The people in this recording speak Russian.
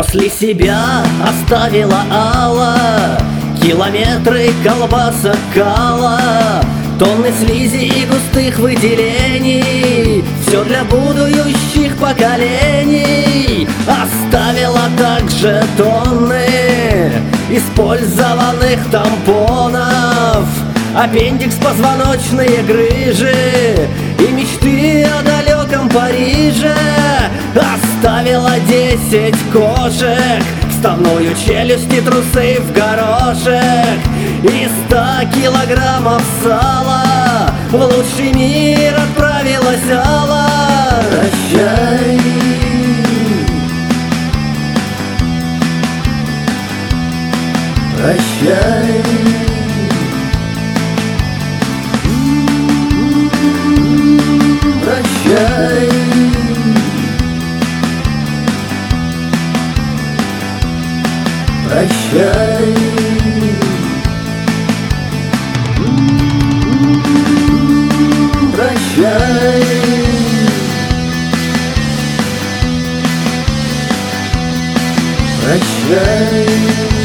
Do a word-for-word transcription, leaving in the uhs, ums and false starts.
После себя оставила Алла километры колбасок кала, тонны слизи и густых выделений. Все для будущих поколений. Оставила также тонны использованных тампонов, аппендикс, позвоночные грыжи и мечты о далеком Париже. Оставила десять кошек, вставную челюсть и трусы в горошек, и ста килограммов сала. В лучший мир отправилась Алла. Прощай, прощай, прощай, прощай, прощай, прощай.